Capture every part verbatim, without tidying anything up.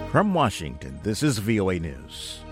From Washington, this is V O A News.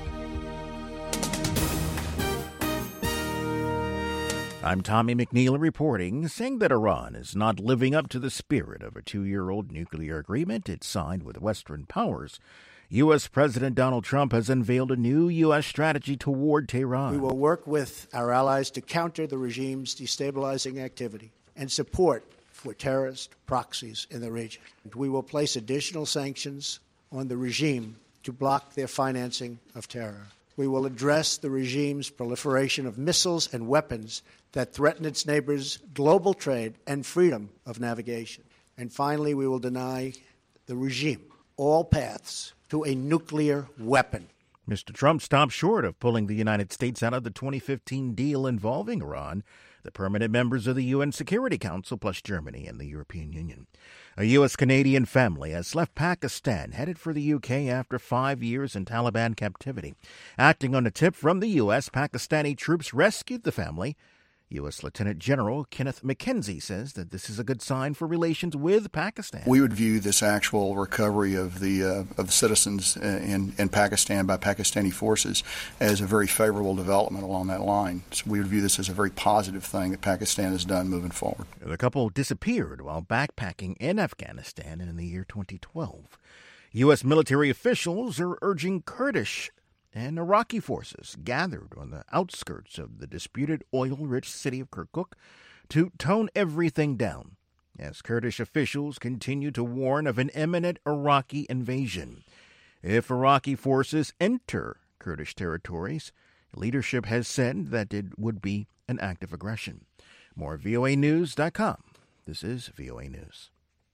I'm Tommy McNeil reporting, saying that Iran is not living up to the spirit of a two-year-old nuclear agreement it signed with Western powers. U S. President Donald Trump has unveiled a new U S strategy toward Tehran. We will work with our allies to counter the regime's destabilizing activity and support for terrorist proxies in the region. We will place additional sanctions on the regime to block their financing of terror. We will address the regime's proliferation of missiles and weapons that threaten its neighbors' global trade and freedom of navigation. And finally, we will deny the regime all paths to a nuclear weapon. Mister Trump stopped short of pulling the United States out of the twenty fifteen deal involving Iran, the permanent members of the U N Security Council, plus Germany and the European Union. A U S-Canadian family has left Pakistan, headed for the U K after five years in Taliban captivity. Acting on a tip from the U S, Pakistani troops rescued the family. U S. Lieutenant General Kenneth McKenzie says that this is a good sign for relations with Pakistan. We would view this actual recovery of the uh, of the citizens in, in Pakistan by Pakistani forces as a very favorable development along that line. So we would view this as a very positive thing that Pakistan has done moving forward. The couple disappeared while backpacking in Afghanistan in the year twenty twelve. U S military officials are urging Kurdish and Iraqi forces gathered on the outskirts of the disputed oil-rich city of Kirkuk to tone everything down, as Kurdish officials continue to warn of an imminent Iraqi invasion. If Iraqi forces enter Kurdish territories, leadership has said that it would be an act of aggression. More V O A News dot com. This is V O A News.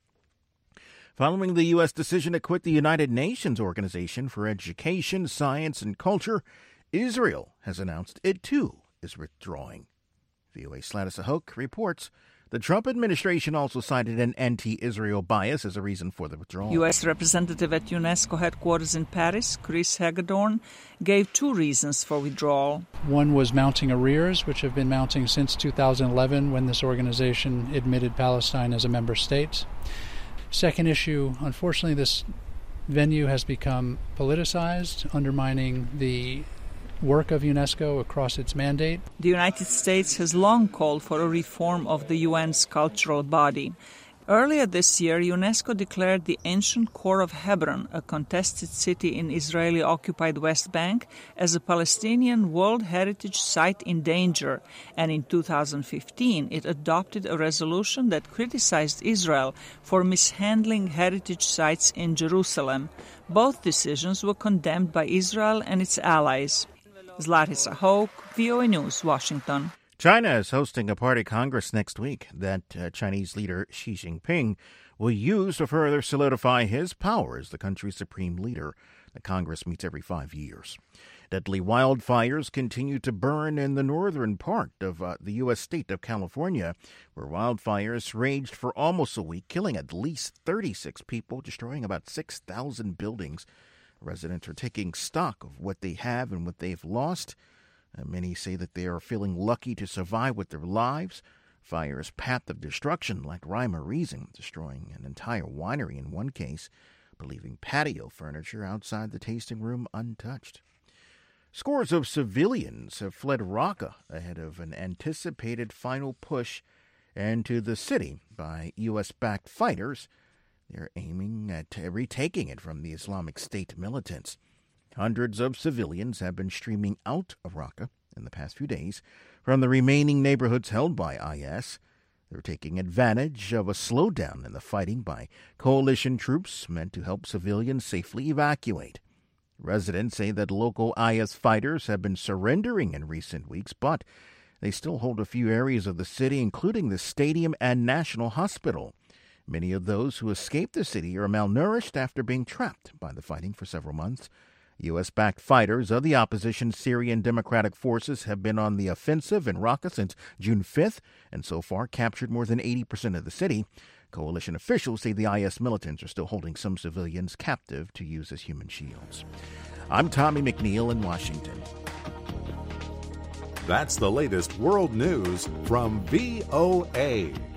Following the U S decision to quit the United Nations Organization for Education, Science, and Culture, Israel has announced it, too, is withdrawing. V O A's Sladis Ahok reports the Trump administration also cited an anti-Israel bias as a reason for the withdrawal. U S representative at UNESCO headquarters in Paris, Chris Hagedorn, gave two reasons for withdrawal. One was mounting arrears, which have been mounting since two thousand eleven when this organization admitted Palestine as a member state. Second issue, unfortunately, this venue has become politicized, undermining the work of UNESCO across its mandate. The United States has long called for a reform of the U N's cultural body. Earlier this year, UNESCO declared the ancient core of Hebron, a contested city in Israeli-occupied West Bank, as a Palestinian World Heritage Site in danger. And in two thousand fifteen, it adopted a resolution that criticized Israel for mishandling heritage sites in Jerusalem. Both decisions were condemned by Israel and its allies. Zlatis Ahok, V O A News, Washington. China is hosting a party congress next week that uh, Chinese leader Xi Jinping will use to further solidify his power as the country's supreme leader. The Congress meets every five years. Deadly wildfires continue to burn in the northern part of uh, the U S state of California, where wildfires raged for almost a week, killing at least thirty-six people, destroying about six thousand buildings. Residents are taking stock of what they have and what they've lost. Uh, many say that they are feeling lucky to survive with their lives. Fire's path of destruction lacked rhyme or reason, destroying an entire winery in one case, but leaving patio furniture outside the tasting room untouched. Scores of civilians have fled Raqqa ahead of an anticipated final push into the city by U S-backed fighters. They're aiming at retaking it from the Islamic State militants. Hundreds of civilians have been streaming out of Raqqa in the past few days from the remaining neighborhoods held by I S. They're taking advantage of a slowdown in the fighting by coalition troops meant to help civilians safely evacuate. Residents say that local I S fighters have been surrendering in recent weeks, but they still hold a few areas of the city, including the stadium and national hospital. Many of those who escaped the city are malnourished after being trapped by the fighting for several months. U S-backed fighters of the opposition Syrian Democratic Forces have been on the offensive in Raqqa since June fifth and so far captured more than eighty percent of the city. Coalition officials say the I S militants are still holding some civilians captive to use as human shields. I'm Tommy McNeil in Washington. That's the latest world news from V O A.